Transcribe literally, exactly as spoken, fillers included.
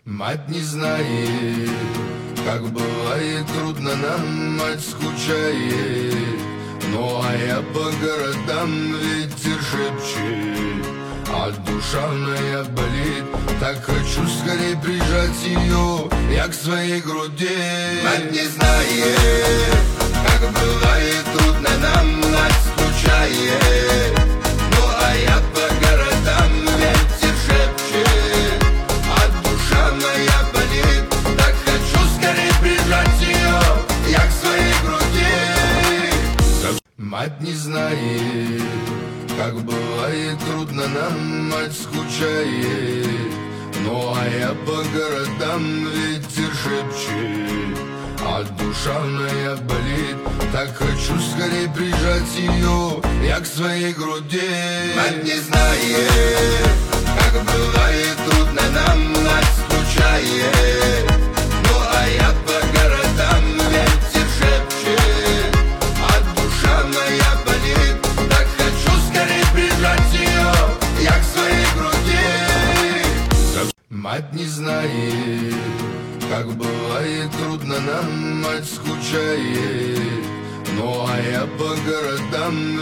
Мать не знает, как бывает трудно нам, мать скучает. Ну а я по городам, ветер шепчет, а душа моя болит. Так хочу скорее прижать ее, я к своей груди. Мать не знает, как бывает трудно нам, мать скучает. Ну а я по городам, ветер шепчет, а душа моя болит. Так хочу скорее прижать ее, я к своей груди. Мать не знает, как бывает трудно нам, мать скучает. Ну а я по городам, ветер шепчет, а душа моя болит. Так хочу скорее прижать ее, я к своей груди. Мать не знает, как бывает трудно нам, мать скучает. Ну а я по городам, ветер шепчет, а душа моя болит. Так хочу скорее прижать ее, я к своей груди. Мать не знает, как бывает трудно нам, мать скучает. Ну а я по городам